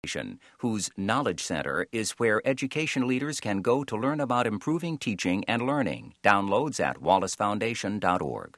whose knowledge center is where education leaders can go to learn about improving teaching and learning. Downloads at wallacefoundation.org.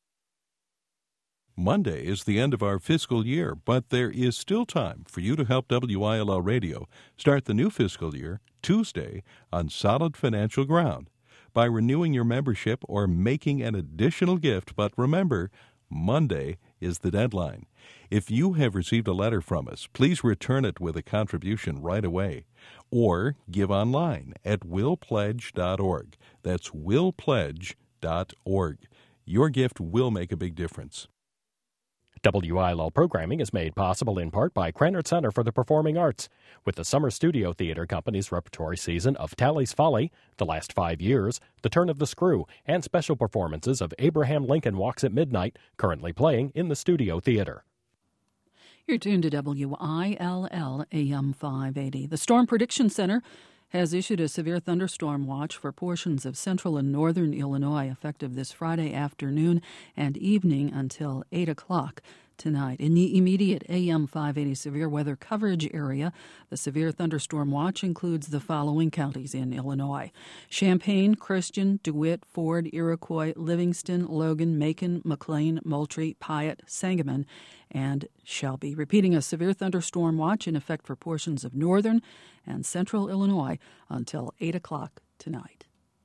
Monday is the end of our fiscal year, but there is still time for you to help WILL Radio start the new fiscal year Tuesday on solid financial ground by renewing your membership or making an additional gift. But remember, Monday is the deadline. If you have received a letter from us, please return it with a contribution right away, or give online at willpledge.org. That's willpledge.org. Your gift will make a big difference. WILL programming is made possible in part by Krannert Center for the Performing Arts, with the Summer Studio Theater Company's repertory season of Tally's Folly, The Last 5 Years, The Turn of the Screw, and special performances of Abraham Lincoln Walks at Midnight, currently playing in the Studio Theater. You're tuned to WILL AM 580. The Storm Prediction Center has issued a severe thunderstorm watch for portions of central and northern Illinois effective this Friday afternoon and evening until 8 o'clock tonight. In the immediate AM 580 severe weather coverage area, the severe thunderstorm watch includes the following counties in Illinois: Champaign, Christian, DeWitt, Ford, Iroquois, Livingston, Logan, Macon, McLean, Moultrie, Piatt, Sangamon, and Shelby. Repeating, a severe thunderstorm watch in effect for portions of northern and central Illinois until 8 o'clock tonight.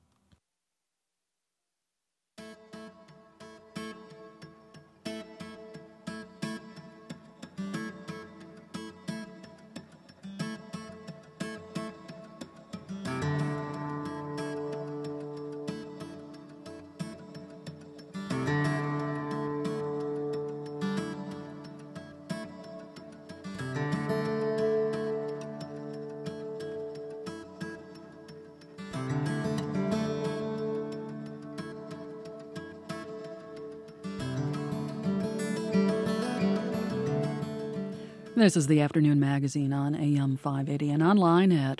This is the Afternoon Magazine on AM 580 and online at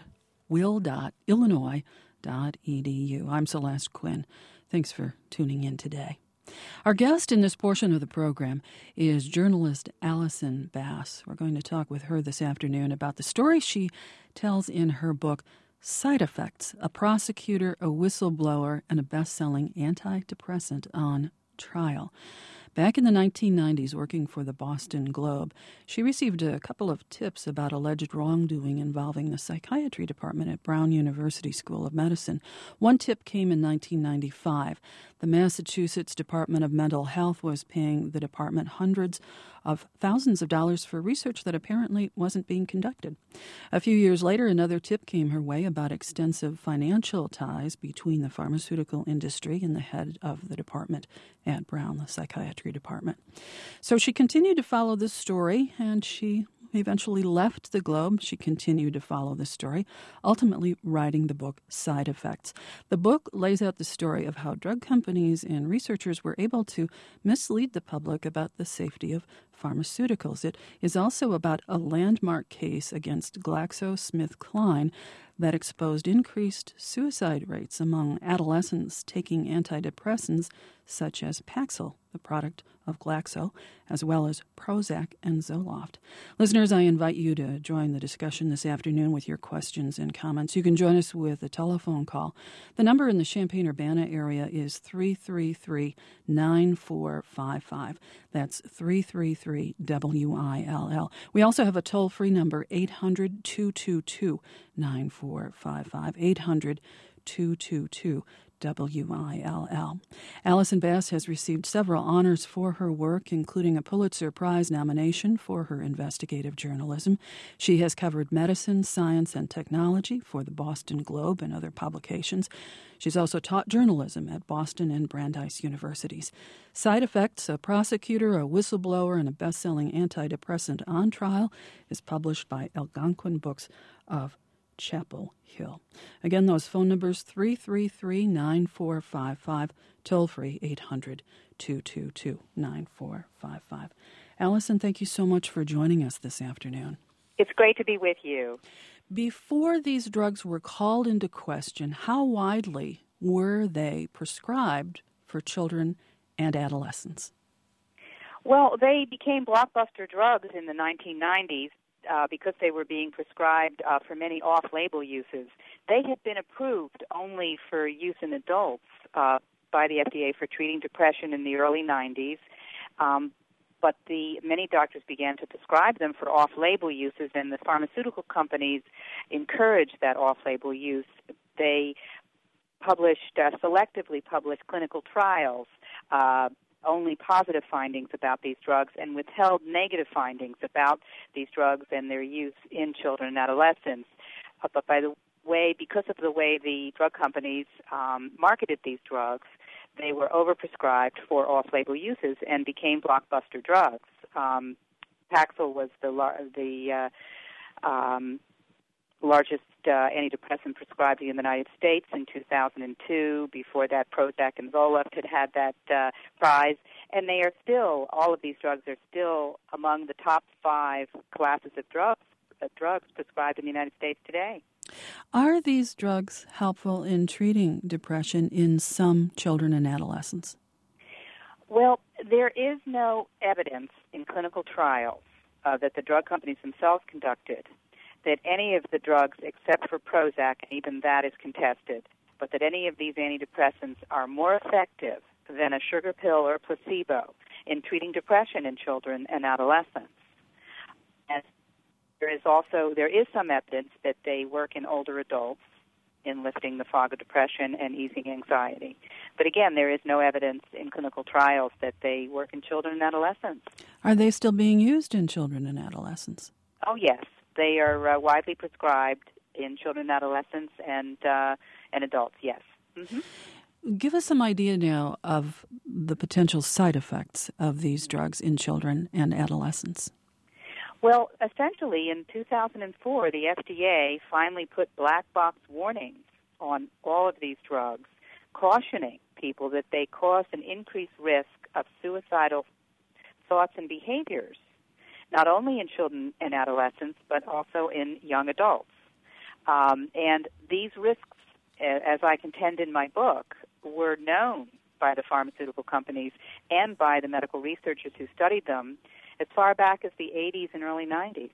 will.illinois.edu. I'm Celeste Quinn. Thanks for tuning in today. Our guest in this portion of the program is journalist Allison Bass. We're going to talk with her this afternoon about the story she tells in her book, Side Effects: A Prosecutor, a Whistleblower, and a Best-Selling Antidepressant on Trial. Back in the 1990s, working for the Boston Globe, she received a couple of tips about alleged wrongdoing involving the psychiatry department at Brown University School of Medicine. One tip came in 1995. The Massachusetts Department of Mental Health was paying the department hundreds of thousands of dollars for research that apparently wasn't being conducted. A few years later, another tip came her way about extensive financial ties between the pharmaceutical industry and the head of the department at Brown, the psychiatry department. So she continued to follow this story, and she eventually left the Globe. She continued to follow this story, ultimately writing the book Side Effects. The book lays out the story of how drug companies and researchers were able to mislead the public about the safety of pharmaceuticals. It is also about a landmark case against GlaxoSmithKline that exposed increased suicide rates among adolescents taking antidepressants such as Paxil, the product of Glaxo, as well as Prozac and Zoloft. Listeners, I invite you to join the discussion this afternoon with your questions and comments. You can join us with a telephone call. The number in the Champaign-Urbana area is 333-9455. That's 333-WILL. We also have a toll-free number, 800-222-9455, 800-222-WILL. Allison Bass has received several honors for her work, including a Pulitzer Prize nomination for her investigative journalism. She has covered medicine, science, and technology for the Boston Globe and other publications. She's also taught journalism at Boston and Brandeis universities. Side Effects: A Prosecutor, a Whistleblower, and a Best-Selling Antidepressant on Trial is published by Algonquin Books of Chapel Hill. Again, those phone numbers, 333-9455, toll-free 800-222-9455. Allison, thank you so much for joining us this afternoon. It's great to be with you. Before these drugs were called into question, how widely were they prescribed for children and adolescents? Well, they became blockbuster drugs in the 1990s. because they were being prescribed for many off-label uses, they had been approved only for use in adults by the FDA for treating depression in the early 90s. But many doctors began to prescribe them for off-label uses, and the pharmaceutical companies encouraged that off-label use. They selectively published clinical trials, only positive findings about these drugs, and withheld negative findings about these drugs and their use in children and adolescents. But because of the way the drug companies marketed these drugs, they were overprescribed for off-label uses and became blockbuster drugs. Paxil was the largest antidepressant prescribed in the United States in 2002. Before that, Prozac and Zoloft had that prize. And they are still, all of these drugs are still among the top 5 classes of drugs prescribed in the United States today. Are these drugs helpful in treating depression in some children and adolescents? Well, there is no evidence in clinical trials that the drug companies themselves conducted that any of the drugs, except for Prozac, and even that is contested, but that any of these antidepressants are more effective than a sugar pill or placebo in treating depression in children and adolescents. And there is some evidence that they work in older adults in lifting the fog of depression and easing anxiety. But again, there is no evidence in clinical trials that they work in children and adolescents. Are they still being used in children and adolescents? Oh, yes. They are widely prescribed in children and adolescents and adults, yes. Mm-hmm. Give us some idea now of the potential side effects of these drugs in children and adolescents. Well, essentially, in 2004, the FDA finally put black box warnings on all of these drugs, cautioning people that they cause an increased risk of suicidal thoughts and behaviors, not only in children and adolescents, but also in young adults. And these risks, as I contend in my book, were known by the pharmaceutical companies and by the medical researchers who studied them as far back as the 80s and early 90s.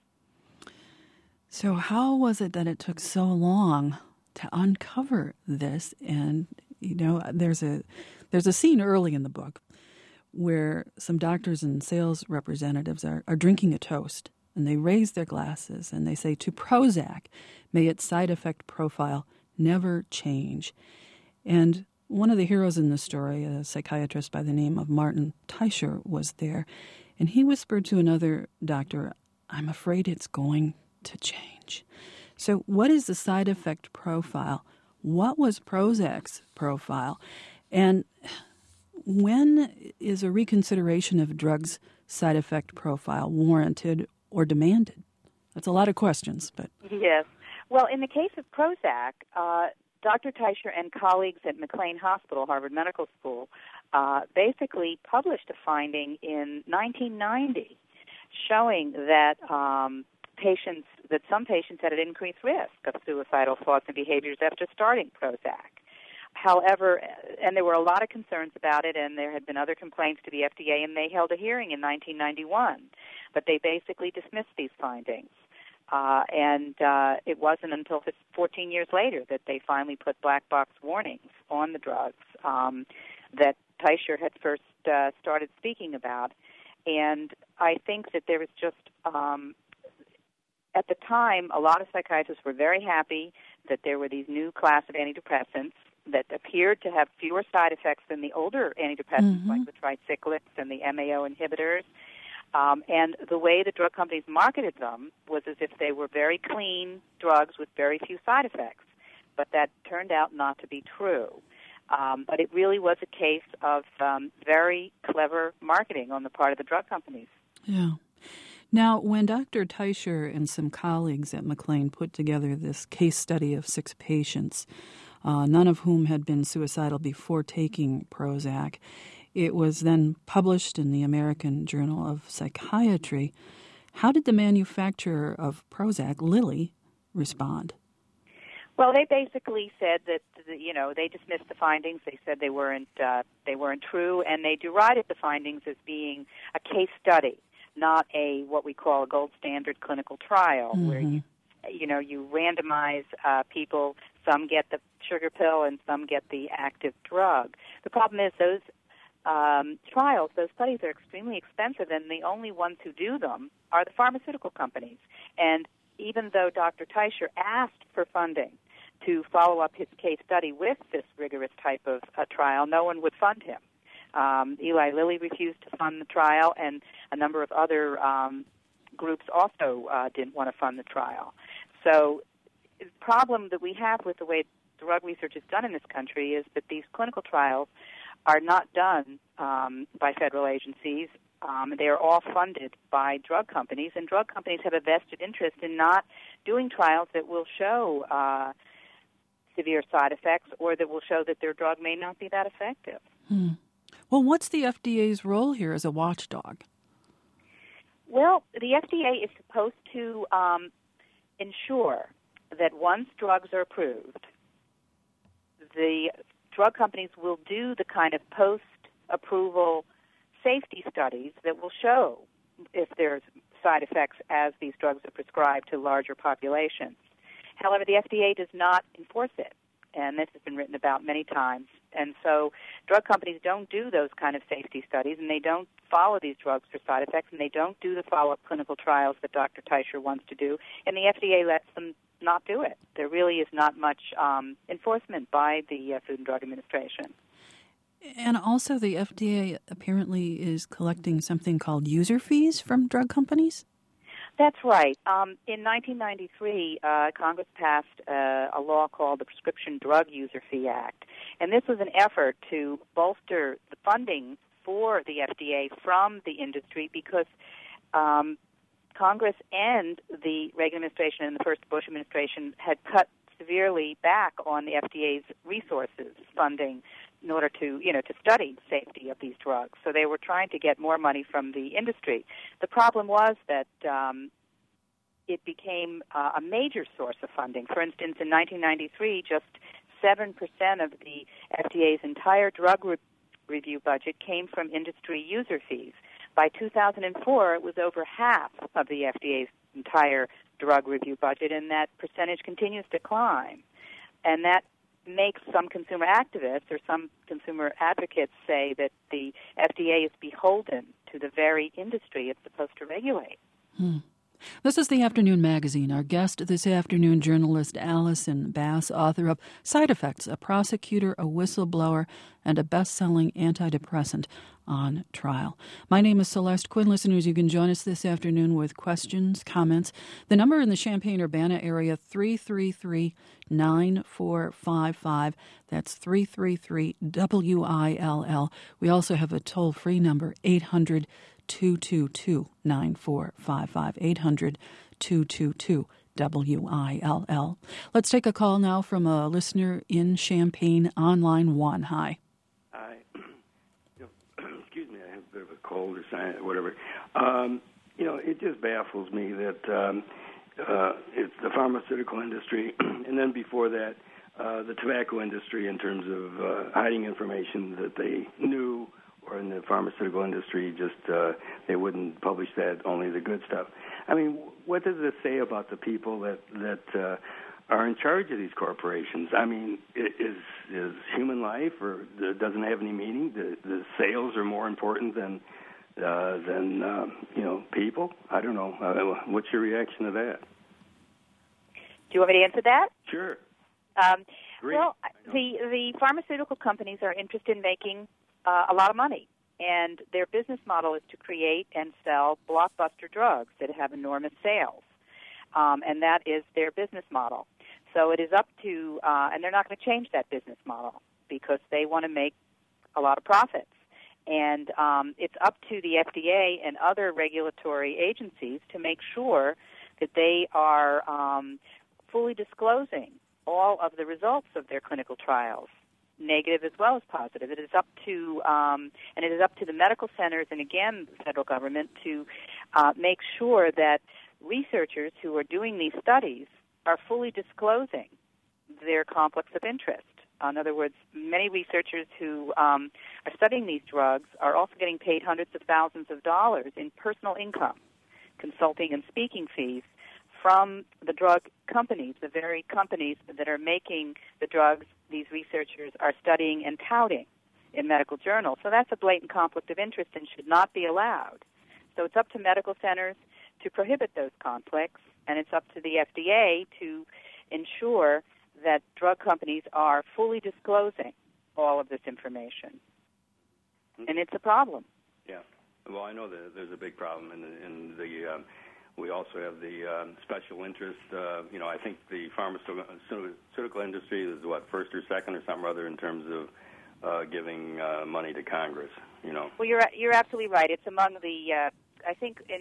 So how was it that it took so long to uncover this? And, there's a scene early in the book where some doctors and sales representatives are drinking a toast, and they raise their glasses and they say, "To Prozac, may its side effect profile never change." And one of the heroes in the story, a psychiatrist by the name of Martin Teicher, was there. And he whispered to another doctor, "I'm afraid it's going to change." So what is the side effect profile? What was Prozac's profile? And when is a reconsideration of drugs' side effect profile warranted or demanded? That's a lot of questions, but... Yes. Well, in the case of Prozac, Dr. Teicher and colleagues at McLean Hospital, Harvard Medical School, basically published a finding in 1990 showing that some patients had an increased risk of suicidal thoughts and behaviors after starting Prozac. However, and there were a lot of concerns about it, and there had been other complaints to the FDA, and they held a hearing in 1991, but they basically dismissed these findings. And it wasn't until 14 years later that they finally put black box warnings on the drugs that Teicher had first started speaking about. And I think that there was just, at the time, a lot of psychiatrists were very happy that there were these new class of antidepressants that appeared to have fewer side effects than the older antidepressants, like the tricyclics and the MAO inhibitors. And the way the drug companies marketed them was as if they were very clean drugs with very few side effects. But that turned out not to be true. But it really was a case of very clever marketing on the part of the drug companies. Yeah. Now, when Dr. Teicher and some colleagues at McLean put together this case study of 6 patients, none of whom had been suicidal before taking Prozac, it was then published in the American Journal of Psychiatry. How did the manufacturer of Prozac, Lilly, respond? Well, they basically said that they dismissed the findings. They said they weren't true, and they derided the findings as being a case study, not what we call a gold standard clinical trial, where you randomize people. Some get the sugar pill and some get the active drug. The problem is those trials, those studies are extremely expensive, and the only ones who do them are the pharmaceutical companies. And even though Dr. Teicher asked for funding to follow up his case study with this rigorous type of trial, no one would fund him. Eli Lilly refused to fund the trial, and a number of other groups also didn't want to fund the trial. So the problem that we have with the way drug research is done in this country is that these clinical trials are not done by federal agencies. They are all funded by drug companies, and drug companies have a vested interest in not doing trials that will show severe side effects or that will show that their drug may not be that effective. Well, what's the FDA's role here as a watchdog? Well, the FDA is supposed to ensure that once drugs are approved, the drug companies will do the kind of post-approval safety studies that will show if there's side effects as these drugs are prescribed to larger populations. However, the FDA does not enforce it, and this has been written about many times. And so drug companies don't do those kind of safety studies, and they don't follow these drugs for side effects, and they don't do the follow-up clinical trials that Dr. Teicher wants to do, and the FDA lets them not do it. There really is not much enforcement by the Food and Drug Administration. And also the FDA apparently is collecting something called user fees from drug companies? That's right. In 1993, Congress passed a law called the Prescription Drug User Fee Act, and this was an effort to bolster the funding for the FDA from the industry because Congress and the Reagan administration and the first Bush administration had cut severely back on the FDA's resources funding in order to study the safety of these drugs. So they were trying to get more money from the industry. The problem was that it became a major source of funding. For instance, in 1993, just 7% of the FDA's entire drug review budget came from industry user fees. By 2004, it was over half of the FDA's entire drug review budget, and that percentage continues to climb. And that makes some consumer activists or some consumer advocates say that the FDA is beholden to the very industry it's supposed to regulate. This is the Afternoon Magazine. Our guest this afternoon, journalist Allison Bass, author of Side Effects, A Prosecutor, a Whistleblower, and a Best-Selling Antidepressant on Trial. My name is Celeste Quinn. Listeners, you can join us this afternoon with questions, comments. The number in the Champaign-Urbana area, 333-9455. That's 333-WILL. We also have a toll-free number, 800-222-9455, 800-222-WILL. Let's take a call now from a listener in Champaign on line 1. Hi. Excuse me, I have a bit of a cold or whatever. It just baffles me that it's the pharmaceutical industry, and then before that, the tobacco industry in terms of hiding information that they knew, or in the pharmaceutical industry, just they wouldn't publish that, only the good stuff. I mean, what does this say about the people that are in charge of these corporations? I mean, is human life, or doesn't have any meaning? The sales are more important than people? I don't know. What's your reaction to that? Do you want me to answer that? Sure. Well, the pharmaceutical companies are interested in making a lot of money, and their business model is to create and sell blockbuster drugs that have enormous sales, and that is their business model. So it is up to, and they're not going to change that business model because they want to make a lot of profits. And it's up to the FDA and other regulatory agencies to make sure that they are fully disclosing all of the results of their clinical trials, negative as well as positive. It is up to, and it is up to the medical centers and again the federal government to make sure that researchers who are doing these studies are fully disclosing their conflicts of interest. In other words, many researchers who are studying these drugs are also getting paid hundreds of thousands of dollars in personal income, consulting and speaking fees from the drug companies, the very companies that are making the drugs these researchers are studying and touting in medical journals. So that's a blatant conflict of interest and should not be allowed. So it's up to medical centers to prohibit those conflicts, and it's up to the FDA to ensure that drug companies are fully disclosing all of this information. And it's a problem. Yeah. Well, I know that there's a big problem in the we also have the special interest. I think the pharmaceutical industry is, first or second or something or other in terms of giving money to Congress, Well, you're absolutely right. It's among the, I think in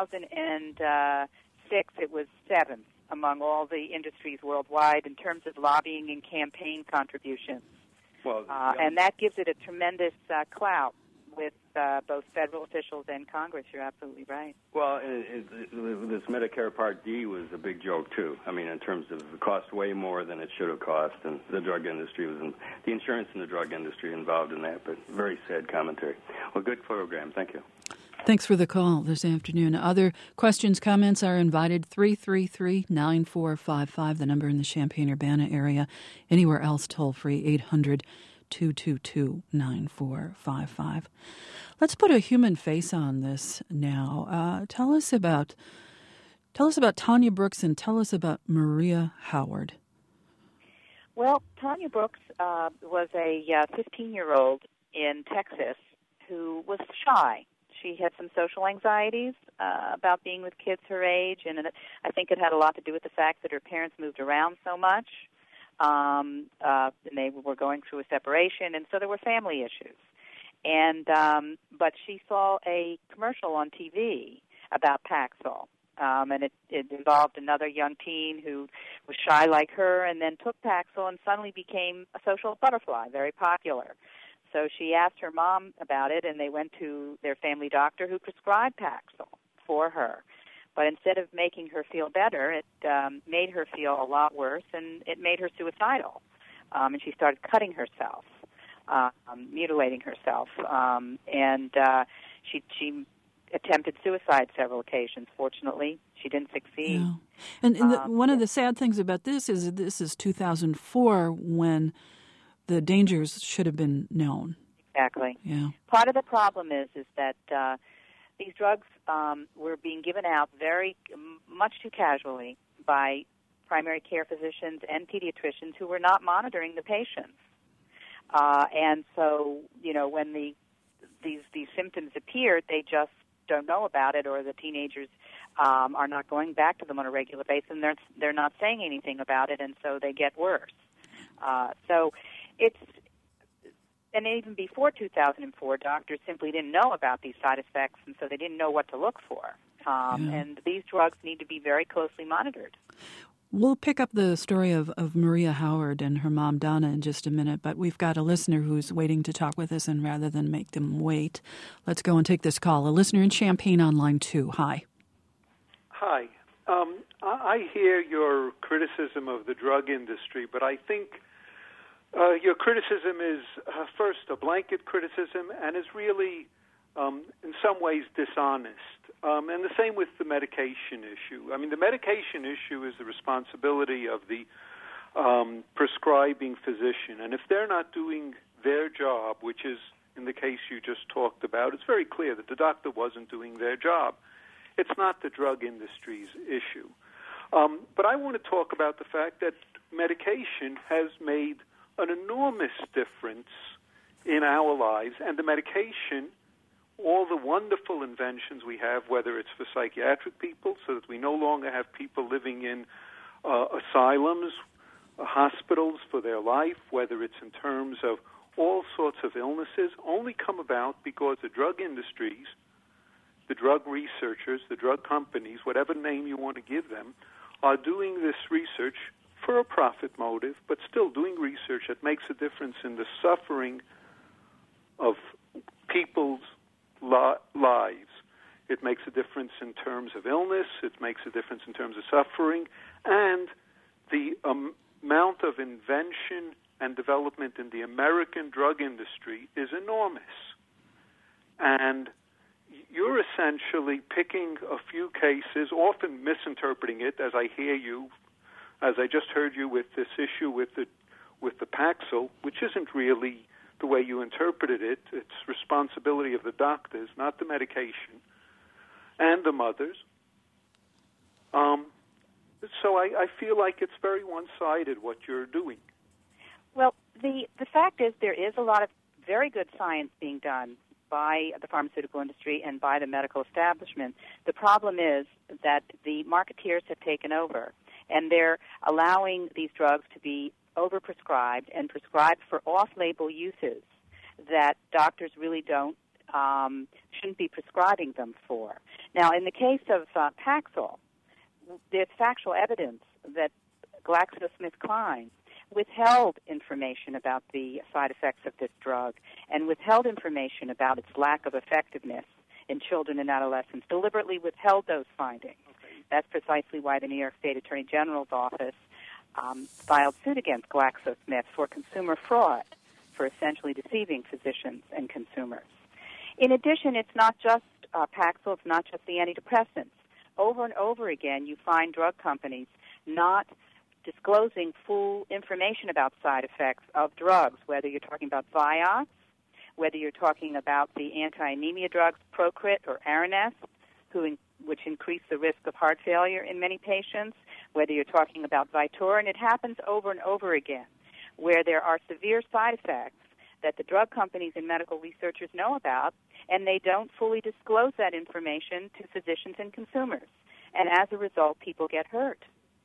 2006 it was seventh among all the industries worldwide in terms of lobbying and campaign contributions. Well, and that gives it a tremendous clout with both federal officials and Congress. You're absolutely right. Well, this Medicare Part D was a big joke, too. I mean, in terms of it cost way more than it should have cost, and the drug industry the insurance and the drug industry involved in that, but very sad commentary. Well, good program. Thank you. Thanks for the call this afternoon. Other questions, comments are invited. 333-9455, the number in the Champaign-Urbana area. Anywhere else, toll free, 800-222-9455. Let's put a human face on this now. Tell us about Tanya Brooks and tell us about Maria Howard. Well, Tanya Brooks was a 15-year-old in Texas who was shy. She had some social anxieties about being with kids her age, and I think it had a lot to do with the fact that her parents moved around so much, and they were going through a separation, and so there were family issues. And but she saw a commercial on TV about Paxil, and it involved another young teen who was shy like her, and then took Paxil and suddenly became a social butterfly, very popular. So she asked her mom about it, and they went to their family doctor who prescribed Paxil for her. But instead of making her feel better, it made her feel a lot worse, and it made her suicidal. And she started cutting herself, mutilating herself. And she attempted suicide several occasions. Fortunately, she didn't succeed. Yeah. And one of the sad things about this is 2004 when the dangers should have been known. Exactly. Yeah. Part of the problem is that these drugs were being given out very much too casually by primary care physicians and pediatricians who were not monitoring the patients. And so, when these symptoms appeared, they just don't know about it, or the teenagers are not going back to them on a regular basis, and they're not saying anything about it, and so they get worse. And even before 2004, doctors simply didn't know about these side effects, and so they didn't know what to look for. And these drugs need to be very closely monitored. We'll pick up the story of Maria Howard and her mom, Donna, in just a minute, but we've got a listener who's waiting to talk with us, and rather than make them wait, let's go and take this call. A listener in Champaign on line 2. Hi. Hi. I hear your criticism of the drug industry, but I think your criticism is, first, a blanket criticism, and is really, in some ways, dishonest. And the same with the medication issue. I mean, the medication issue is the responsibility of the prescribing physician. And if they're not doing their job, which is in the case you just talked about, it's very clear that the doctor wasn't doing their job. It's not the drug industry's issue. But I want to talk about the fact that medication has made an enormous difference in our lives, and the medication, all the wonderful inventions we have, whether it's for psychiatric people, so that we no longer have people living in asylums, hospitals for their life, whether it's in terms of all sorts of illnesses, only come about because the drug industries, the drug researchers, the drug companies, whatever name you want to give them, are doing this research for a profit motive, but still doing research that makes a difference in the suffering of people's lives. It makes a difference in terms of illness. It makes a difference in terms of suffering. And the amount of invention and development in the American drug industry is enormous. And you're essentially picking a few cases, often misinterpreting it, as I hear you, as I just heard you with this issue with the Paxil, which isn't really the way you interpreted it. It's responsibility of the doctors, not the medication, and the mothers. So I feel like it's very one-sided what you're doing. Well, the fact is there is a lot of very good science being done by the pharmaceutical industry and by the medical establishment. The problem is that the marketeers have taken over, and they're allowing these drugs to be overprescribed and prescribed for off-label uses that doctors really shouldn't be prescribing them for. Now, in the case of Paxil, there's factual evidence that GlaxoSmithKline withheld information about the side effects of this drug and withheld information about its lack of effectiveness in children and adolescents, deliberately withheld those findings. Okay. That's precisely why the New York State Attorney General's office filed suit against GlaxoSmith for consumer fraud, for essentially deceiving physicians and consumers. In addition, it's not just Paxil, it's not just the antidepressants. Over and over again, you find drug companies not disclosing full information about side effects of drugs, whether you're talking about Vioxx, whether you're talking about the anti-anemia drugs Procrit or Aranesp, which increase the risk of heart failure in many patients, whether you're talking about Vytorin. It happens over and over again, where there are severe side effects that the drug companies and medical researchers know about, and they don't fully disclose that information to physicians and consumers. And as a result, people get hurt.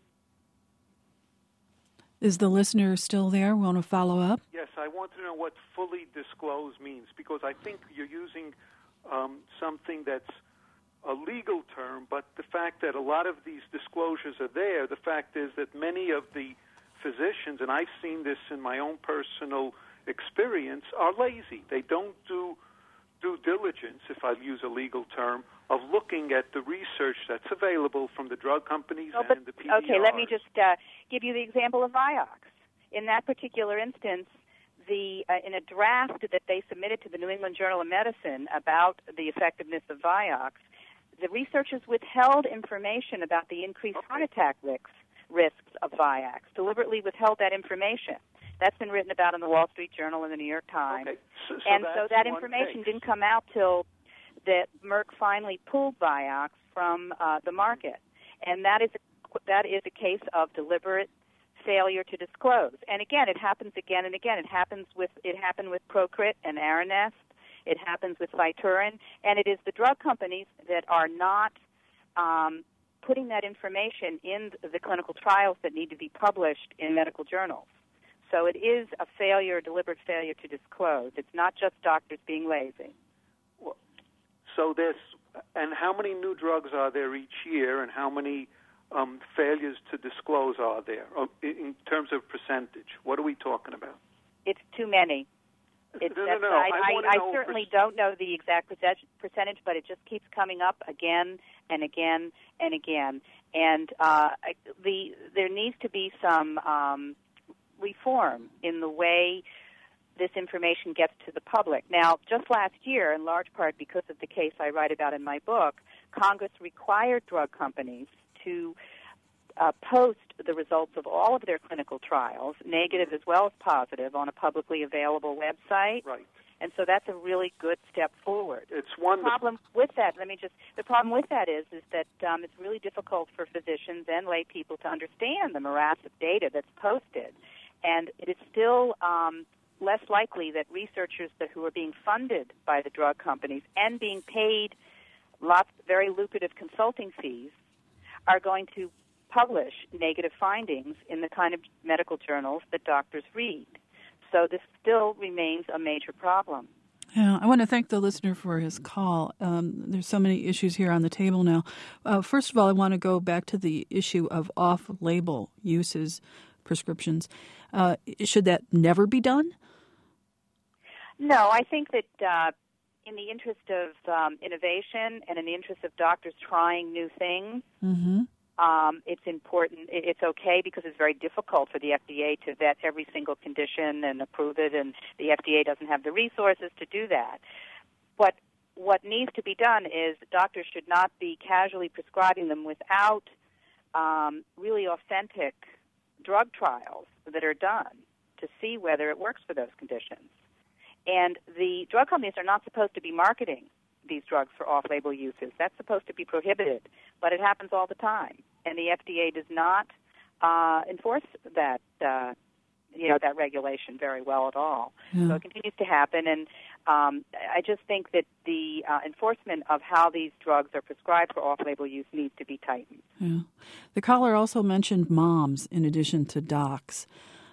Is the listener still there? Want to follow up? Yes, I want to know what fully disclose means, because I think you're using something that's a legal term, but the fact that a lot of these disclosures are there, the fact is that many of the physicians, and I've seen this in my own personal experience, are lazy. They don't do due diligence, if I use a legal term, of looking at the research that's available from the drug companies and the PDRs. Okay, let me just give you the example of Vioxx. In that particular instance, in a draft that they submitted to the New England Journal of Medicine about the effectiveness of Vioxx, the researchers withheld information about the increased heart attack risks of Vioxx, deliberately withheld that information. That's been written about in the Wall Street Journal and the New York Times. Okay. So that information didn't come out till that Merck finally pulled Vioxx from the market. And that is a case of deliberate failure to disclose. And again, it happens again and again. It happened with Procrit and Aranesp. It happens with Vytorin. And it is the drug companies that are not putting that information in the clinical trials that need to be published in medical journals. So it is a deliberate failure to disclose. It's not just doctors being lazy. Well, and how many new drugs are there each year, and how many failures to disclose are there in terms of percentage? What are we talking about? It's too many. No. I certainly don't know the exact percentage, but it just keeps coming up again and again and again. And there needs to be some reform in the way this information gets to the public. Now, just last year, in large part because of the case I write about in my book, Congress required drug companies to post the results of all of their clinical trials, negative as well as positive, on a publicly available website. Right. And so that's a really good step forward. It's wonderful. The problem with that is that it's really difficult for physicians and lay people to understand the morass of data that's posted. And it is still less likely that researchers who are being funded by the drug companies and being paid very lucrative consulting fees are going to publish negative findings in the kind of medical journals that doctors read. So this still remains a major problem. Yeah, I want to thank the listener for his call. There's so many issues here on the table now. First of all, I want to go back to the issue of off-label uses, prescriptions. Should that never be done? No, I think that in the interest of innovation and in the interest of doctors trying new things, It's important. It's okay because it's very difficult for the FDA to vet every single condition and approve it, and the FDA doesn't have the resources to do that. But what needs to be done is doctors should not be casually prescribing them without really authentic drug trials that are done to see whether it works for those conditions. And the drug companies are not supposed to be marketing these drugs for off-label uses. That's supposed to be prohibited, but it happens all the time. And the FDA does not enforce that, that regulation very well at all. Yeah. So it continues to happen, and I just think that the enforcement of how these drugs are prescribed for off-label use needs to be tightened. Yeah. The caller also mentioned moms in addition to docs.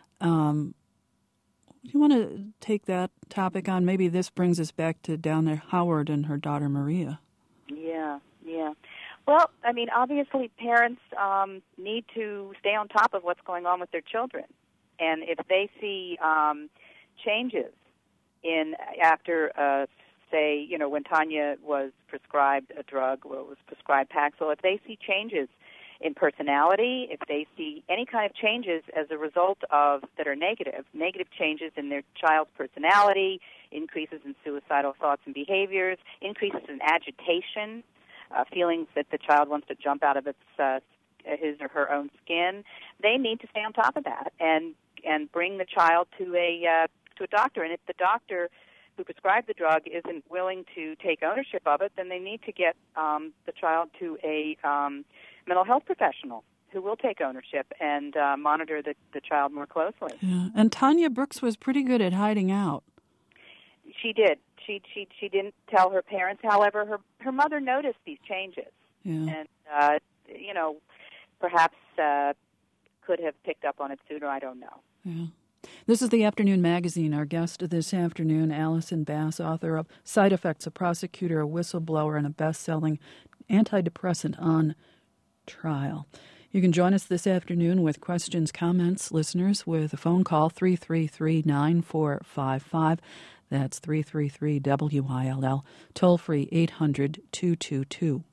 Do you want to take that topic on? Maybe this brings us back to Donna Howard and her daughter Maria. Yeah. Well, I mean, obviously parents need to stay on top of what's going on with their children. And if they see changes after, say, when Tanya was prescribed a drug, or was prescribed Paxil, if they see changes in personality, if they see any kind of changes as a result of that are negative changes in their child's personality, increases in suicidal thoughts and behaviors, increases in agitation, feelings that the child wants to jump out of his or her own skin, they need to stay on top of that and bring the child to a doctor. And if the doctor who prescribed the drug isn't willing to take ownership of it, then they need to get the child to a mental health professional who will take ownership and monitor the child more closely. Yeah. And Tanya Brooks was pretty good at hiding out. She did. She didn't tell her parents. However, her mother noticed these changes, and perhaps could have picked up on it sooner. I don't know. Yeah. This is the Afternoon Magazine. Our guest this afternoon, Allison Bass, author of Side Effects, a prosecutor, a whistleblower, and a best-selling antidepressant on trial. You can join us this afternoon with questions, comments, listeners, with a phone call, 333-9455. That's 333-WILL. Toll-free, 800-222-9455.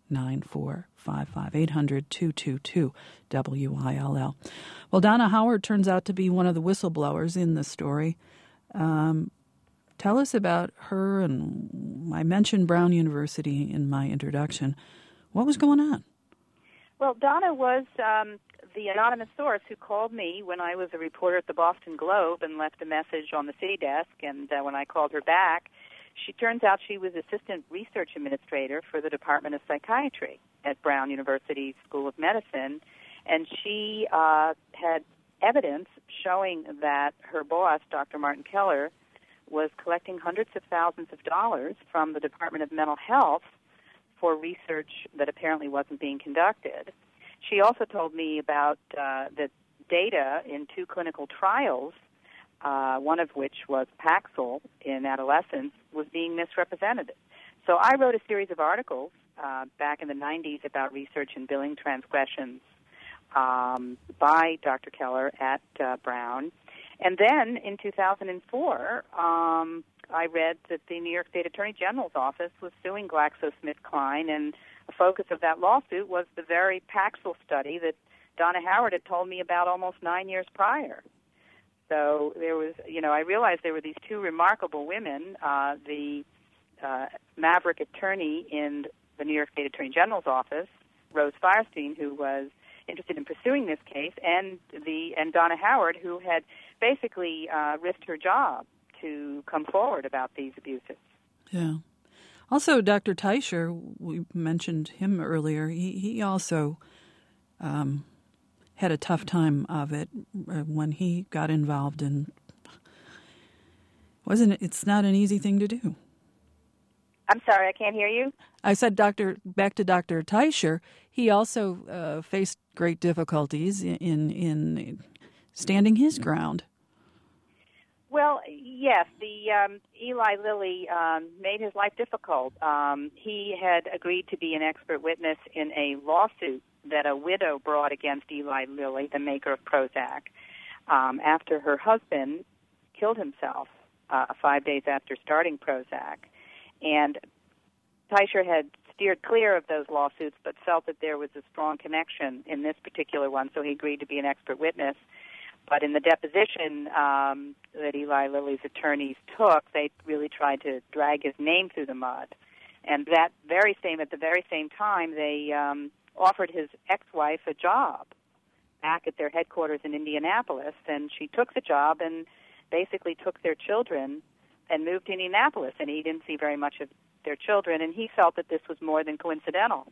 800-222-WILL. Well, Donna Howard turns out to be one of the whistleblowers in the story. Tell us about her, and I mentioned Brown University in my introduction. What was going on? Well, Donna was the anonymous source who called me when I was a reporter at the Boston Globe and left a message on the city desk, and when I called her back, turns out she was assistant research administrator for the Department of Psychiatry at Brown University School of Medicine, and she had evidence showing that her boss, Dr. Martin Keller, was collecting hundreds of thousands of dollars from the Department of Mental Health for research that apparently wasn't being conducted. She also told me about the data in 2 clinical trials, one of which was Paxil in adolescents, was being misrepresented. So I wrote a series of articles back in the 90s about research in billing transgressions by Dr. Keller at Brown. And then in 2004, I read that the New York State Attorney General's office was suing GlaxoSmithKline, and the focus of that lawsuit was the very Paxil study that Donna Howard had told me about almost 9 years prior. So there was, I realized there were these 2 remarkable women, the maverick attorney in the New York State Attorney General's office, Rose Firestein, who was interested in pursuing this case, and Donna Howard, who had basically risked her job to come forward about these abuses. Yeah. Also, Dr. Teicher, we mentioned him earlier, he also had a tough time of it when he got involved in. It's not an easy thing to do. I'm sorry, I can't hear you. I said back to Dr. Teicher, he also faced great difficulties in standing his ground. Well, yes, the Eli Lilly made his life difficult. He had agreed to be an expert witness in a lawsuit that a widow brought against Eli Lilly, the maker of Prozac, after her husband killed himself 5 days after starting Prozac. And Teicher had steered clear of those lawsuits, but felt that there was a strong connection in this particular one, so he agreed to be an expert witness. But in the deposition that Eli Lilly's attorneys took, they really tried to drag his name through the mud. And at the very same time, they offered his ex-wife a job back at their headquarters in Indianapolis, and she took the job and basically took their children and moved to Indianapolis, and he didn't see very much of their children, and he felt that this was more than coincidental.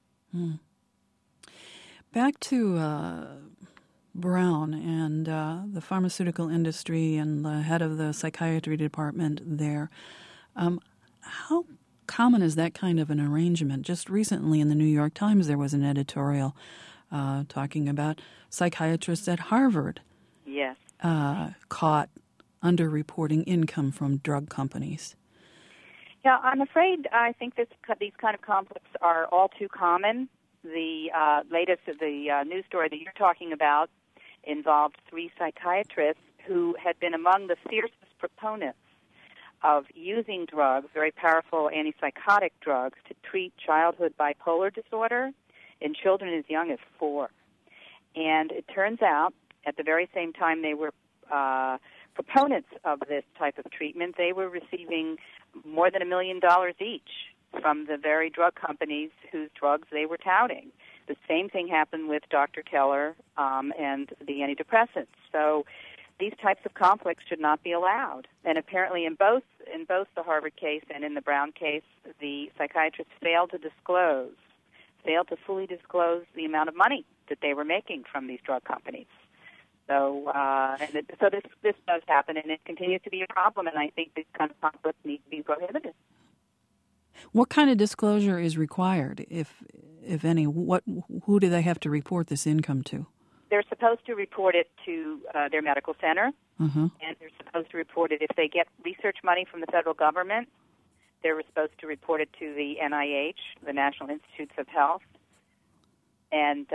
Back to Brown and the pharmaceutical industry and the head of the psychiatry department there. How common is that kind of an arrangement? Just recently in the New York Times there was an editorial talking about psychiatrists at Harvard caught underreporting income from drug companies. Yeah, I'm afraid I think these kind of conflicts are all too common. The latest of the news story that you're talking about involved 3 psychiatrists who had been among the fiercest proponents of using drugs, very powerful antipsychotic drugs, to treat childhood bipolar disorder in children as young as 4. And it turns out, at the very same time they were proponents of this type of treatment, they were receiving more than $1 million each from the very drug companies whose drugs they were touting. The same thing happened with Dr. Keller and the antidepressants. So these types of conflicts should not be allowed. And apparently in both the Harvard case and in the Brown case, the psychiatrists failed to fully disclose the amount of money that they were making from these drug companies. So, so this does happen, and it continues to be a problem, and I think this kind of conflict needs to be prohibited. What kind of disclosure is required, if any? Who do they have to report this income to? They're supposed to report it to their medical center, and they're supposed to report it if they get research money from the federal government. They're supposed to report it to the NIH, the National Institutes of Health, and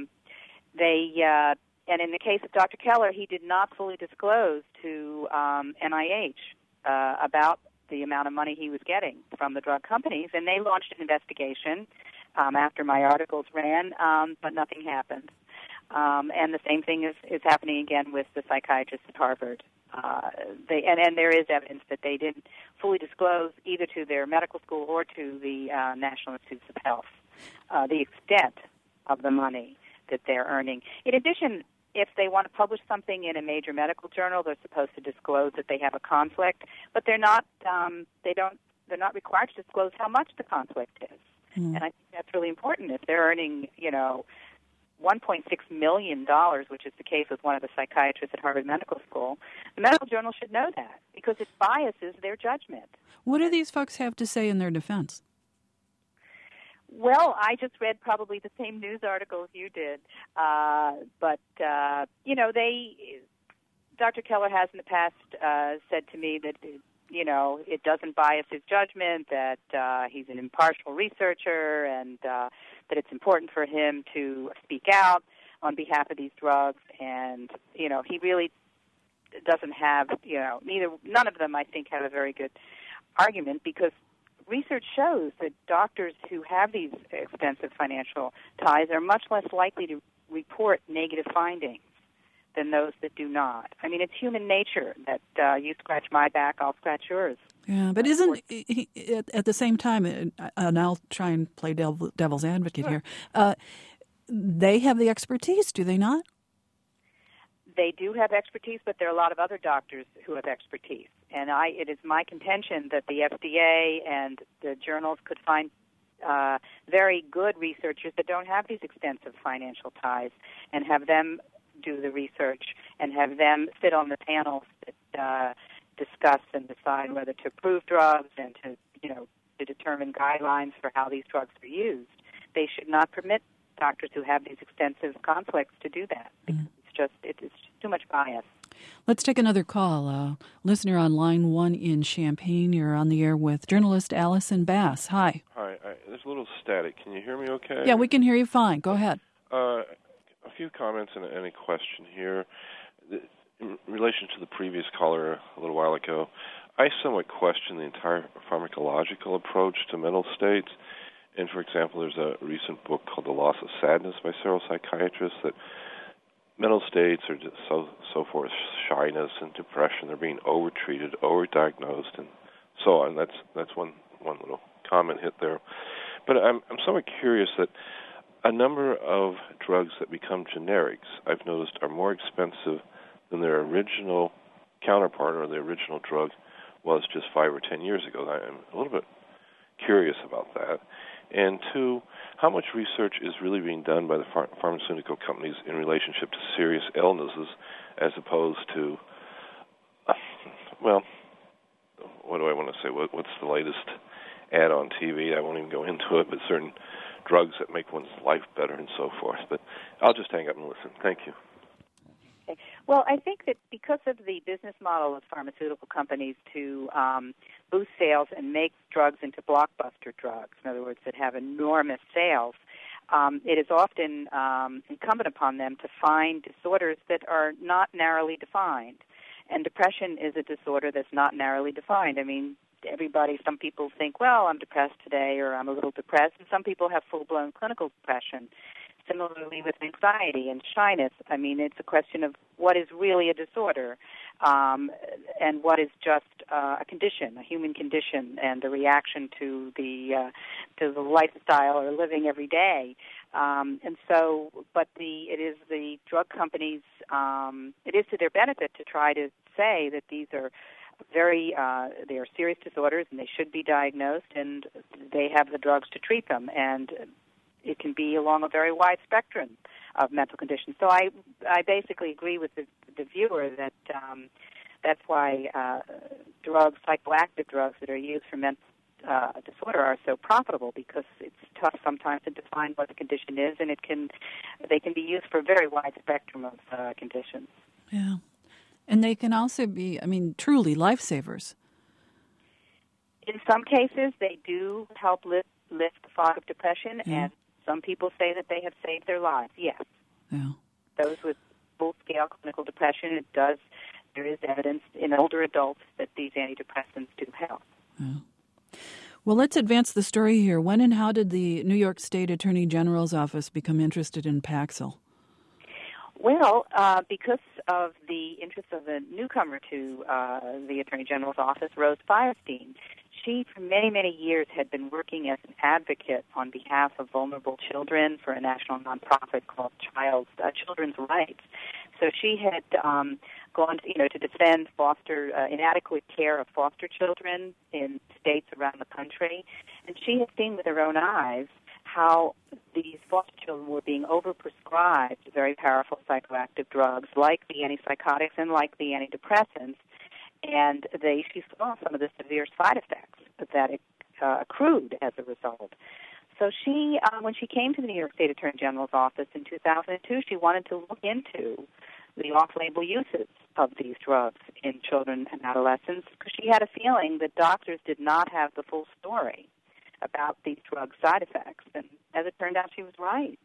and in the case of Dr. Keller, he did not fully disclose to NIH about the amount of money he was getting from the drug companies, and they launched an investigation after my articles ran, but nothing happened. And the same thing is happening again with the psychiatrists at Harvard. And there is evidence that they didn't fully disclose either to their medical school or to the National Institutes of Health the extent of the money that they're earning. In addition, if they want to publish something in a major medical journal, they're supposed to disclose that they have a conflict, but they're not. They're not required to disclose how much the conflict is. And I think that's really important. If they're earning, $1.6 million, which is the case with one of the psychiatrists at Harvard Medical School, the medical journal should know that because it biases their judgment. What do these folks have to say in their defense? Well, I just read probably the same news articles you did, but Dr. Keller has in the past said to me that it doesn't bias his judgment, that he's an impartial researcher, and that it's important for him to speak out on behalf of these drugs. And he really doesn't have none of them I think have a very good argument, because research shows that doctors who have these extensive financial ties are much less likely to report negative findings than those that do not. I mean, it's human nature that you scratch my back, I'll scratch yours. Yeah, but isn't at the same time, and I'll try and play devil's advocate here, they have the expertise, do they not? They do have expertise, but there are a lot of other doctors who have expertise. And it is my contention that the FDA and the journals could find very good researchers that don't have these extensive financial ties and have them do the research and have them sit on the panels that discuss and decide whether to approve drugs and to determine guidelines for how these drugs are used. They should not permit doctors who have these extensive conflicts to do that. Because it's just too much bias. Let's take another call. Listener on line 1 in Champaign. You're on the air with journalist Allison Bass. Hi. Hi. There's a little static. Can you hear me okay? Yeah, we can hear you fine. Go ahead. A few comments and a question here. In relation to the previous caller a little while ago, I somewhat question the entire pharmacological approach to mental states. And, for example, there's a recent book called The Loss of Sadness by several psychiatrists that mental states are just so forth, shyness and depression, they're being overtreated, overdiagnosed, and so on. That's one little comment hit there. But I'm somewhat curious that a number of drugs that become generics, I've noticed, are more expensive than their original counterpart or the original drug was just 5 or 10 years ago. I'm a little bit curious about that. And two, how much research is really being done by the pharmaceutical companies in relationship to serious illnesses as opposed to, well, what do I want to say? What's the latest ad on TV? I won't even go into it, but certain drugs that make one's life better and so forth. But I'll just hang up and listen. Thank you. Okay. Well, I think that because of the business model of pharmaceutical companies to boost sales and make drugs into blockbuster drugs, in other words, that have enormous sales, it is often incumbent upon them to find disorders that are not narrowly defined. And depression is a disorder that's not narrowly defined. I mean, some people think, well, I'm depressed today or I'm a little depressed, and some people have full-blown clinical depression. Similarly with anxiety and shyness, I mean, it's a question of what is really a disorder and what is just a condition, a human condition, and the reaction to the lifestyle or living every day. It is the drug companies, it is to their benefit to try to say that these are they are serious disorders and they should be diagnosed, and they have the drugs to treat them, and it can be along a very wide spectrum of mental conditions. So I basically agree with the viewer that that's why drugs, psychoactive drugs that are used for mental disorder are so profitable, because it's tough sometimes to define what the condition is, and they can be used for a very wide spectrum of conditions. Yeah. And they can also be, truly lifesavers. In some cases, they do help lift the fog of depression, and some people say that they have saved their lives, yes. Yeah. Those with full-scale clinical depression, there is evidence in older adults that these antidepressants do help. Yeah. Well, let's advance the story here. When and how did the New York State Attorney General's office become interested in Paxil? Well, because of the interest of a newcomer to the Attorney General's office, Rose Firestein. She, for many, many years, had been working as an advocate on behalf of vulnerable children for a national nonprofit called Children's Rights. So she had gone to defend inadequate care of foster children in states around the country, and she had seen with her own eyes how these foster children were being overprescribed very powerful psychoactive drugs like the antipsychotics and like the antidepressants, and she saw some of the severe side effects that accrued as a result. So she, when she came to the New York State Attorney General's office in 2002, she wanted to look into the off-label uses of these drugs in children and adolescents, because she had a feeling that doctors did not have the full story about these drug side effects. And as it turned out, she was right.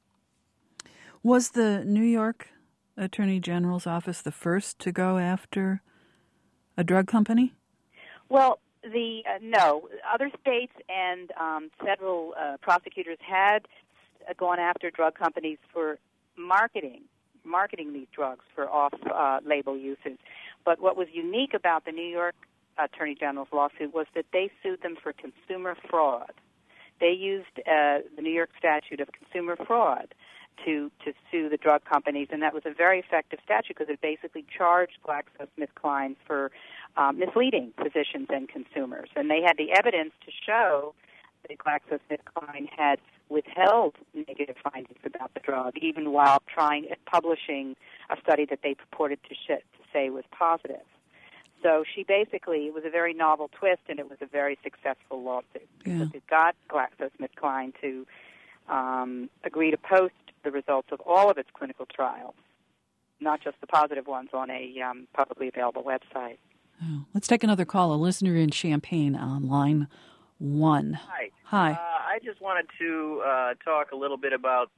Was the New York Attorney General's office the first to go after a drug company? Well, no. Other states and federal prosecutors had gone after drug companies for marketing these drugs for off-label uses. But what was unique about the New York Attorney General's lawsuit was that they sued them for consumer fraud. They used the New York statute of consumer fraud to sue the drug companies, and that was a very effective statute because it basically charged GlaxoSmithKline for misleading physicians and consumers. And they had the evidence to show that GlaxoSmithKline had withheld negative findings about the drug, even while publishing a study that they purported to say was positive. So it was a very novel twist, and it was a very successful lawsuit because it got GlaxoSmithKline to agree to post the results of all of its clinical trials, not just the positive ones, on a publicly available website. Oh. Let's take another call. A listener in Champaign on line 1. Hi. I just wanted to talk a little bit about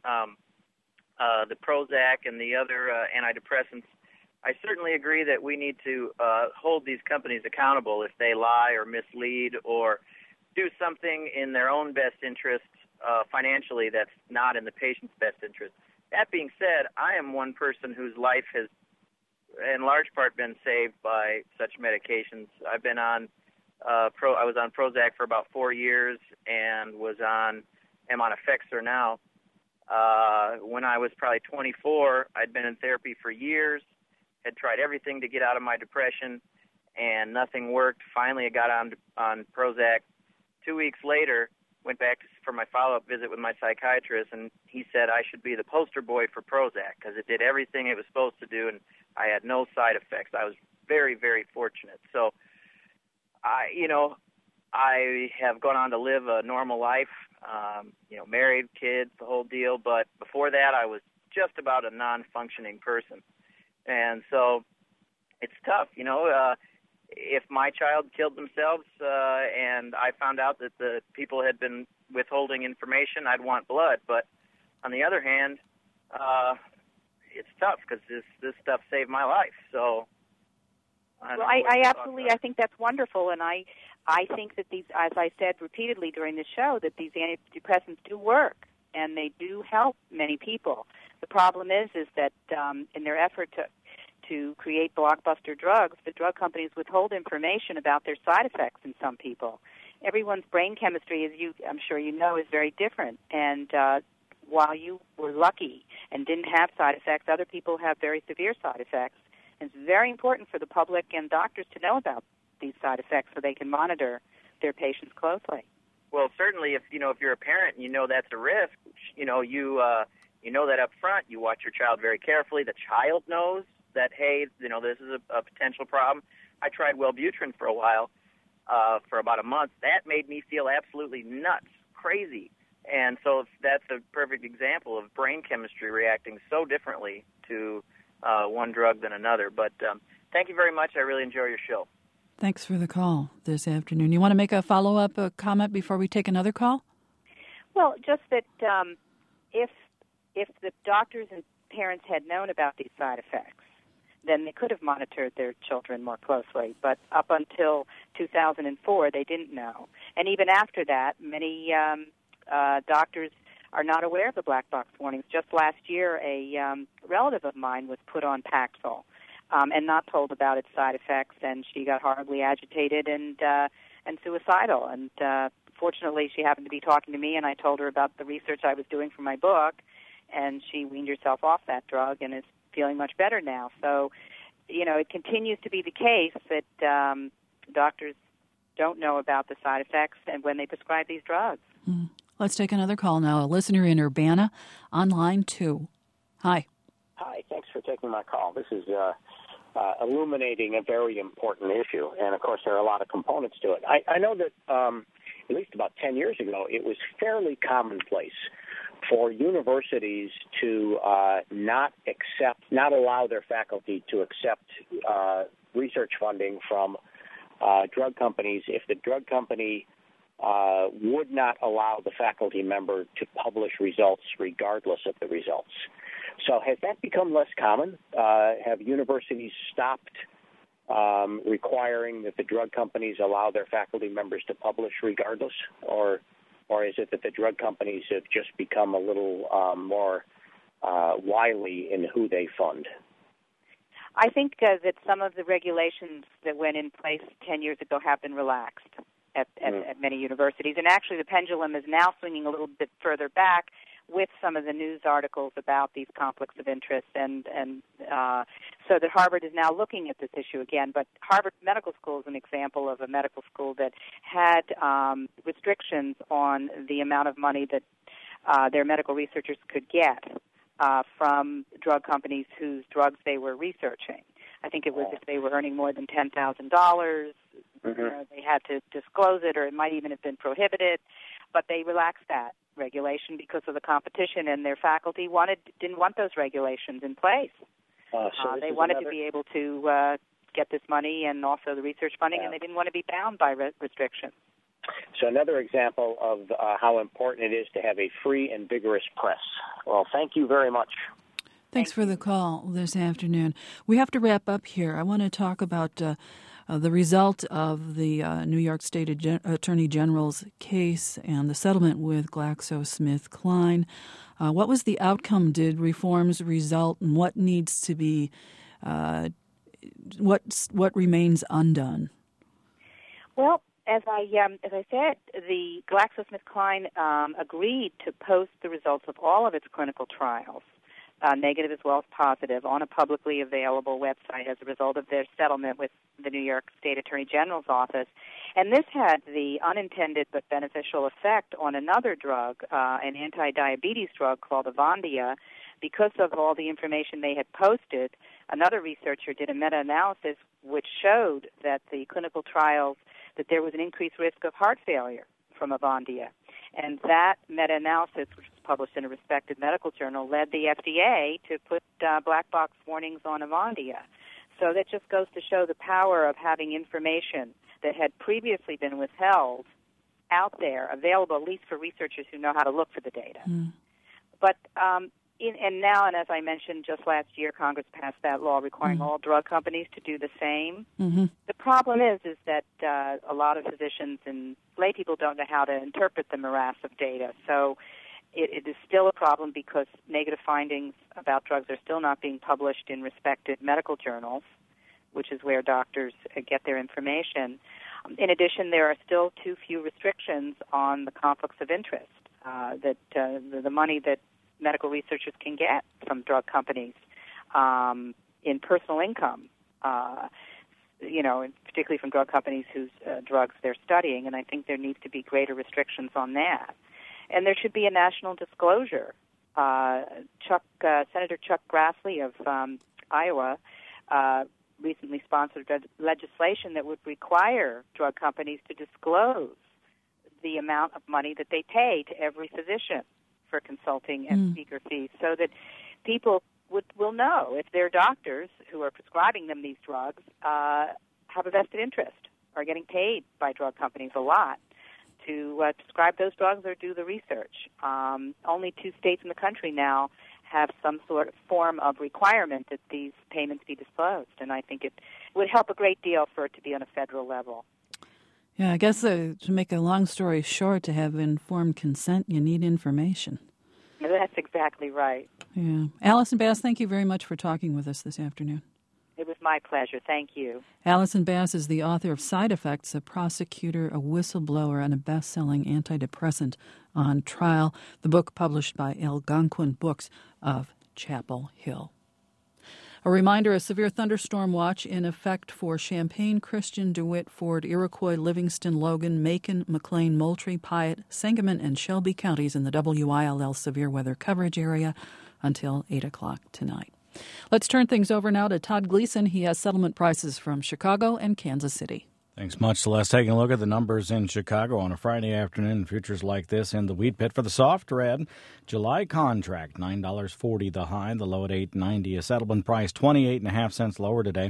the Prozac and the other antidepressants. I certainly agree that we need to hold these companies accountable if they lie or mislead or do something in their own best interest financially that's not in the patient's best interest. That being said, I am one person whose life has, in large part, been saved by such medications. I've been on I was on Prozac for about 4 years and am on Effexor now. When I was probably 24, I'd been in therapy for years, had tried everything to get out of my depression, and nothing worked. Finally, I got on Prozac. 2 weeks later, went back for my follow-up visit with my psychiatrist, and he said I should be the poster boy for Prozac because it did everything it was supposed to do, and I had no side effects. I was very, very fortunate. So, I have gone on to live a normal life, married, kids, the whole deal. But before that, I was just about a non-functioning person. And so it's tough, if my child killed themselves and I found out that the people had been withholding information, I'd want blood. But on the other hand, it's tough because this stuff saved my life. So I think that's wonderful, and I think that these, as I said repeatedly during the show, that these antidepressants do work and they do help many people. The problem is that in their effort to create blockbuster drugs, the drug companies withhold information about their side effects in some people. Everyone's brain chemistry, I'm sure you know, is very different. And while you were lucky and didn't have side effects, other people have very severe side effects. And it's very important for the public and doctors to know about these side effects so they can monitor their patients closely. Well, certainly, if you're a parent and you know that's a risk, you know that up front. You watch your child very carefully. The child knows that, hey, this is a potential problem. I tried Wellbutrin for a while, for about a month. That made me feel absolutely nuts, crazy. And so that's a perfect example of brain chemistry reacting so differently to one drug than another. But thank you very much. I really enjoy your show. Thanks for the call this afternoon. You want to make a follow-up comment before we take another call? Well, just that if the doctors and parents had known about these side effects, then they could have monitored their children more closely. But up until 2004, they didn't know. And even after that, many doctors are not aware of the black box warnings. Just last year, a relative of mine was put on Paxil and not told about its side effects, and she got horribly agitated and suicidal. And fortunately, she happened to be talking to me, and I told her about the research I was doing for my book, and she weaned herself off that drug and is feeling much better now. So, it continues to be the case that doctors don't know about the side effects and when they prescribe these drugs. Mm. Let's take another call now. A listener in Urbana on line 2. Hi. Hi. Thanks for taking my call. This is illuminating a very important issue, and, of course, there are a lot of components to it. I know that at least about 10 years ago, it was fairly commonplace for universities to not allow their faculty to accept research funding from drug companies if the drug company would not allow the faculty member to publish results regardless of the results. So has that become less common? Have universities stopped requiring that the drug companies allow their faculty members to publish regardless, or is it that the drug companies have just become a little more wily in who they fund? I think that some of the regulations that went in place 10 years ago have been relaxed at many universities. And actually the pendulum is now swinging a little bit further back with some of the news articles about these conflicts of interest. And so that Harvard is now looking at this issue again. But Harvard Medical School is an example of a medical school that had restrictions on the amount of money that their medical researchers could get from drug companies whose drugs they were researching. I think it was if they were earning more than $10,000, they had to disclose it, or it might even have been prohibited. But they relaxed that regulation because of the competition, and their faculty didn't want those regulations in place. They wanted to be able to get this money and also the research funding, and they didn't want to be bound by restrictions. So another example of how important it is to have a free and vigorous press. Well, thank you very much. Thanks for the call this afternoon. We have to wrap up here. I want to talk about the result of the New York State Attorney General's case and the settlement with GlaxoSmithKline. What was the outcome? Did reforms result, and what needs to be, what remains undone? Well, as I said, the GlaxoSmithKline agreed to post the results of all of its clinical trials, negative as well as positive, on a publicly available website as a result of their settlement with the New York State Attorney General's office. And this had the unintended but beneficial effect on another drug, an anti-diabetes drug called Avandia. Because of all the information they had posted, another researcher did a meta-analysis which showed that the clinical trials, that there was an increased risk of heart failure from Avandia. And that meta-analysis, which was published in a respected medical journal, led the FDA to put black box warnings on Avandia. So that just goes to show the power of having information that had previously been withheld out there, available at least for researchers who know how to look for the data. But and as I mentioned, just last year, Congress passed that law requiring all drug companies to do the same. The problem is that a lot of physicians and lay people don't know how to interpret the morass of data. So it is still a problem because negative findings about drugs are still not being published in respected medical journals, which is where doctors get their information. In addition, there are still too few restrictions on the conflicts of interest, that the money that medical researchers can get from drug companies in personal income, particularly from drug companies whose drugs they're studying, and I think there needs to be greater restrictions on that. And there should be a national disclosure. Senator Chuck Grassley of Iowa recently sponsored legislation that would require drug companies to disclose the amount of money that they pay to every physician for consulting and speaker fees, so that people will know if their doctors who are prescribing them these drugs have a vested interest, are getting paid by drug companies a lot to prescribe those drugs or do the research. Only 2 states in the country now have some sort of form of requirement that these payments be disclosed, and I think it would help a great deal for it to be on a federal level. Yeah, I guess to make a long story short, to have informed consent, you need information. That's exactly right. Yeah. Allison Bass, thank you very much for talking with us this afternoon. It was my pleasure. Thank you. Allison Bass is the author of Side Effects, a prosecutor, a whistleblower, and a best-selling antidepressant on trial, the book published by Algonquin Books of Chapel Hill. A reminder, a severe thunderstorm watch in effect for Champaign, Christian, DeWitt, Ford, Iroquois, Livingston, Logan, Macon, McLean, Moultrie, Piatt, Sangamon, and Shelby counties in the WILL severe weather coverage area until 8 o'clock tonight. Let's turn things over now to Todd Gleason. He has settlement prices from Chicago and Kansas City. Thanks much, Celeste. Taking a look at the numbers in Chicago on a Friday afternoon. Futures like this in the wheat pit for the soft red. July contract, $9.40 the high, the low at $8.90. A settlement price, 28.5 cents lower today,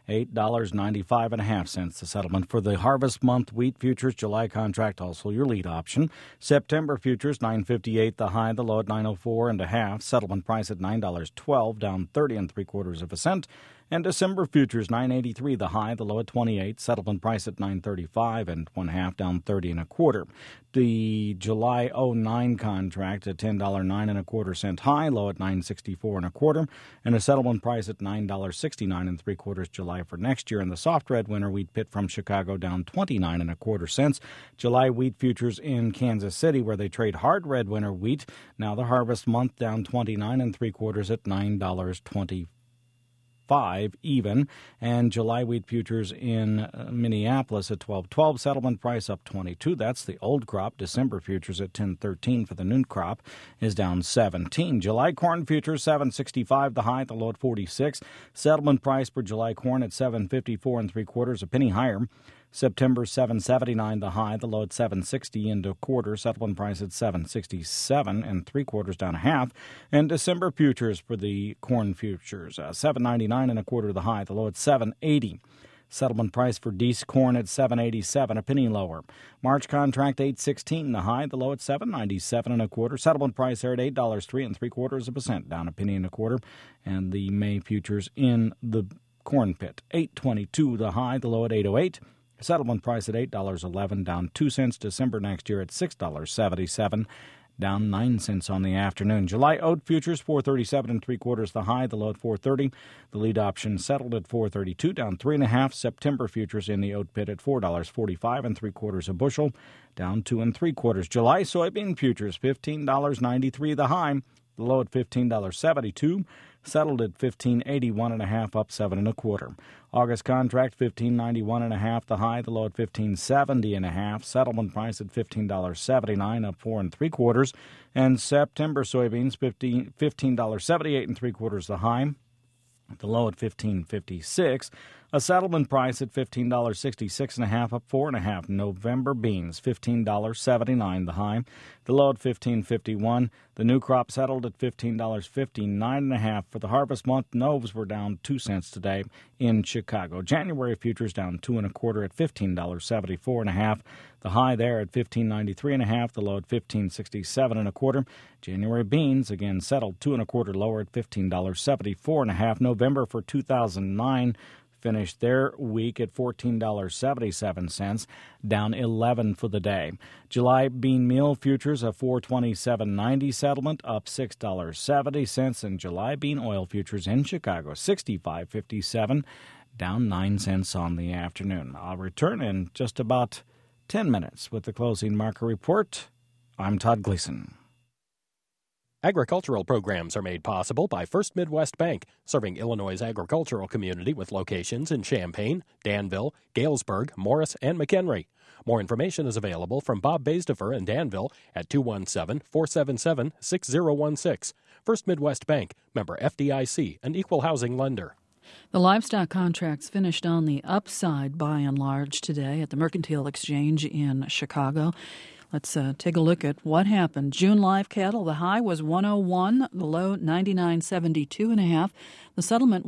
$8.95 the settlement. For the harvest month wheat futures, July contract, also your lead option. September futures, $9.58 the high, the low at $9.04 and a half. Settlement price at $9.12, down 30 3/4 cents. And December futures, $9.83 the high, the low at 28. Settlement price at $9.35 and 1/2, down 30 1/4. The July 09 contract at $10.09 1/4 high, low at $9.64 1/4, and a settlement price at $9.69 3/4 July for next year. And the soft red winter wheat pit from Chicago down 29 1/4 cents. July wheat futures in Kansas City, where they trade hard red winter wheat. Now the harvest month down 29 3/4 at $9.25 even, and July wheat futures in Minneapolis at $12.12. Settlement price up 22. That's the old crop. December futures at $10.13 for the new crop is down 17. July corn futures $7.65 the high, the low at 46. Settlement price for July corn at $7.54 3/4, a penny higher. September $7.79 the high, the low at $7.60 and a quarter. Settlement price at $7.67 3/4, down a half. And December futures for the corn futures $7.99 1/4 the high, the low at $7.80. Settlement price for Deese corn at $7.87, a penny lower. March contract $8.16 the high, the low at $7.97 1/4. Settlement price there at $8.03 3/4%, down a penny and a quarter. And the May futures in the Corn pit, $8.22 the high, the low at $8.08. Settlement price at $8.11, down 2 cents. December next year at $6.77, down 9 cents on the afternoon. July oat futures, 4.37 3/4 the high, the low at 4.30. The lead option settled at 4.32, down 3.5. September futures in the oat pit at $4.45 3/4 a bushel, down 2 3/4. July soybean futures, $15.93 the high, the low at $15.72. Settled at $15.81 up 7 1/4. August contract $15.91 the high, the low at $15.70 Settlement price at $15.79 up 4 3/4. And September soybeans $15.78 3/4 the high, the low at $15.56. A settlement price at $15.66 up 4.5. November beans $15.79 the high, the low at $15.51. The new crop settled at $15.59 for the harvest month. Noves were down 2 cents today in Chicago. January futures down 2 1/4 at $15.74.5. The high there at $15.93.5. The low at $15.67 1/4. January beans again settled 2 1/4 lower at $15.74.5. November for 2009 finished their week at $14.77, down 11 for the day. July bean meal futures a $427.90 settlement, up $6.70, and July bean oil futures in Chicago $65.57, down 9 cents on the afternoon. I'll return in just about 10 minutes with the closing market report. I'm Todd Gleason. Agricultural programs are made possible by First Midwest Bank, serving Illinois' agricultural community with locations in Champaign, Danville, Galesburg, Morris, and McHenry. More information is available from Bob Baisdefer in Danville at 217-477-6016. First Midwest Bank, member FDIC, an equal housing lender. The livestock contracts finished on the upside by and large today at the Mercantile Exchange in Chicago. Let's take a look at what happened. June live cattle, the high was 101, the low 99.72.5. The settlement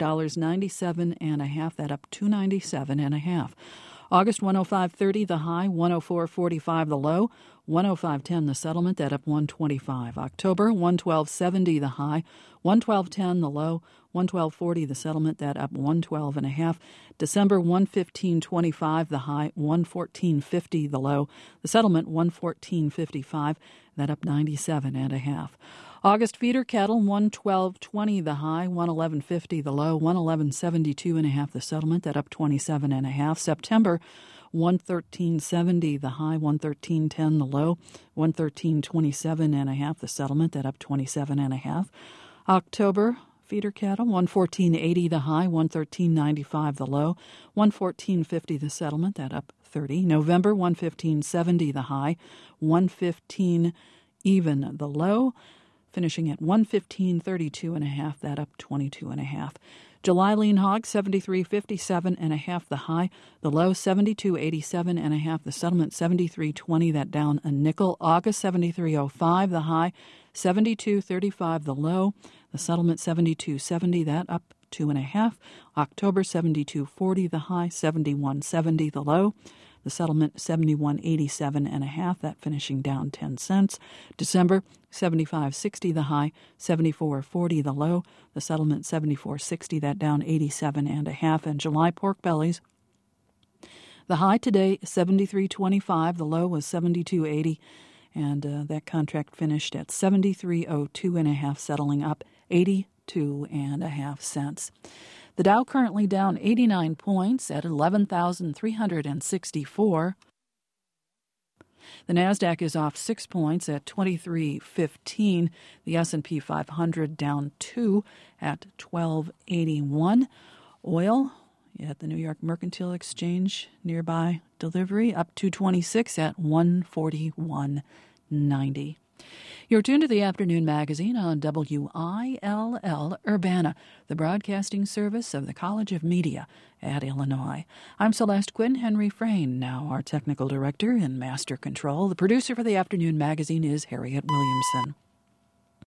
$100.97.5, that up 297.5. August 105.30, the high 104.45, the low 105.10, the settlement, that up 125. October 112.70, the high 112.10, the low 112.40, the settlement, that up 112.5. December 115.25, the high 114.50, the low, the settlement 114.55, that up 97.5. August feeder cattle 112.20, the high 111.50, the low 111.72.5, the settlement, that up 27.5. September 113.70, the high 113.10, the low 113.27.5, the settlement, that up 27.5. October feeder cattle 114.80, the high 113.95, the low 114.50, the settlement, that up 30. November 115.70, the high 115 even, the low, finishing at 115.32.5, that up 22.5. July lean hog 73.57.5, the high, the low 72.87.5, the settlement 73.20, that down a nickel. August 73.05, the high 72.35, the low, the settlement 72.70, that up 2.5. October 72.40, the high 71.70, the low, the settlement 71.87.5, that finishing down 10 cents. December 75.60, the high 74.40, the low, the settlement 74.60, that down 87.5. And July pork bellies, the high today 73.25, the low was 72.80, and that contract finished at 73.02.5, settling up 82.5 cents. The Dow currently down 89 points at 11,364. The Nasdaq is off 6 points at 23.15. The S&P 500 down 2 at 12.81. Oil at the New York Mercantile Exchange nearby delivery up 226 at 141.90. You're tuned to the Afternoon Magazine on WILL Urbana, the broadcasting service of the College of Media at Illinois. I'm Celeste Quinn. Henry Frayne, now our technical director and master control. The producer for the Afternoon Magazine is Harriet Williamson.